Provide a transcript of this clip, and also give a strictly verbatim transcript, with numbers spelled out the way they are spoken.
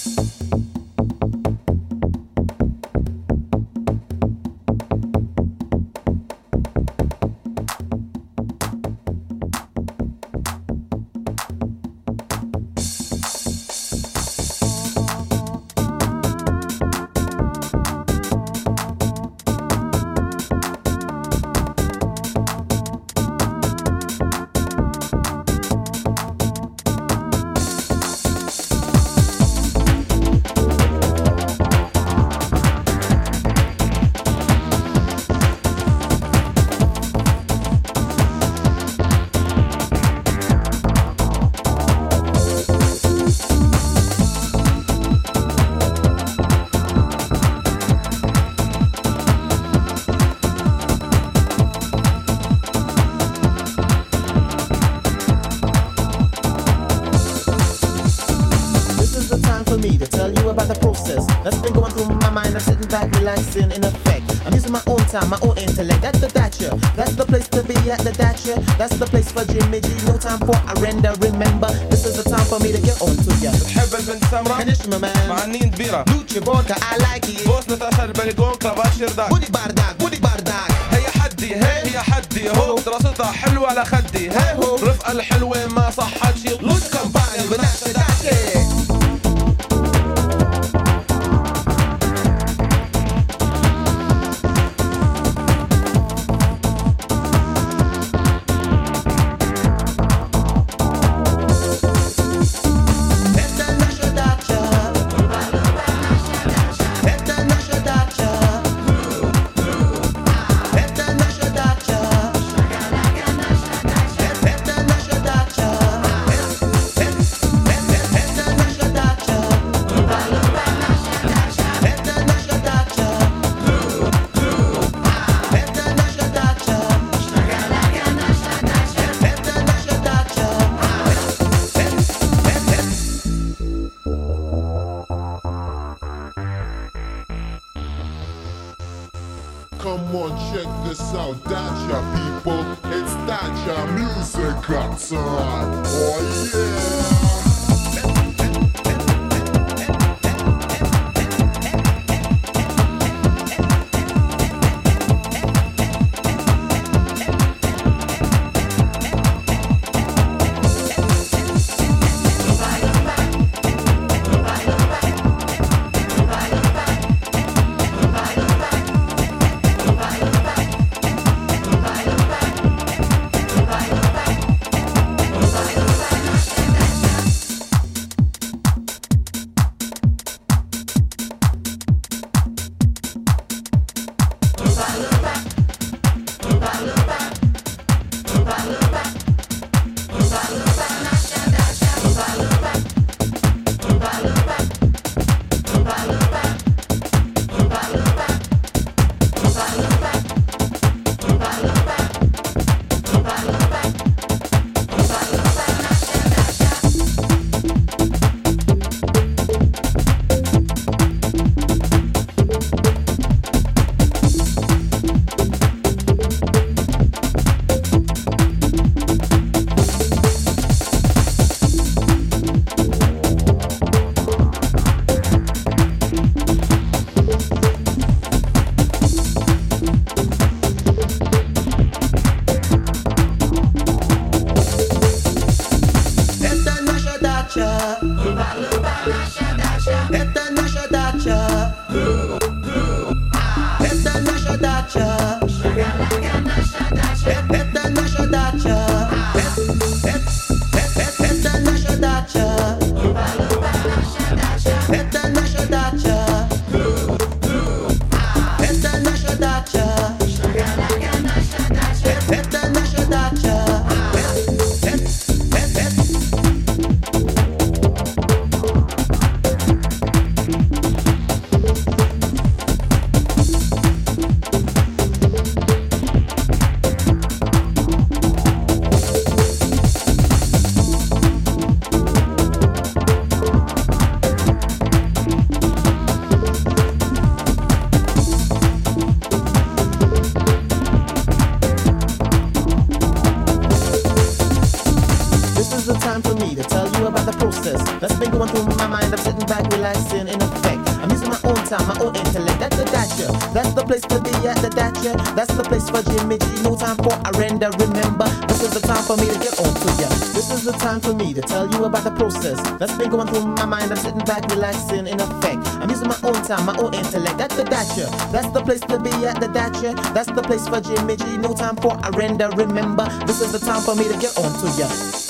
Relaxing in effect. I'm using my own time, my own intellect. That's the Thatcher. That's the place to be at the Thatcher. That's the place for Jimmy G. No time for a render. Remember, this is the time for me to get on to ya. بتحب البنت سمرة؟ هنشمة مان مع النين كبيرة. لوتشي بودكا I like it. بوس نتاشر بالجون كلابات شرداك. بودي بارداك بودي بارداك. هي حدي هي هي حدي هو دراستها حلوة على خدي هي هو رفقة الحلوة ما صحت شي لوت كمباني بناشة داشة. Come on, check this out, Dacha people. It's Dacha Music Concert. Oh yeah. is the time for me to tell you about the process that's been going through my mind. I'm sitting back, relaxing, in effect. I'm using my own time, my own intellect. That's the Dacha. That's the place to be at the Dacha. That's the place for Jimmy G. No time for a render. Remember, this is the time for me to get on to ya. This is the time for me to tell you about the process that's been going through my mind. I'm sitting back, relaxing, in effect. I'm using my own time, my own intellect. That's the Dacha. That's the place to be at the Dacha. That's the place for Jimmy G. No time for a render. Remember, this is the time for me to get on to ya.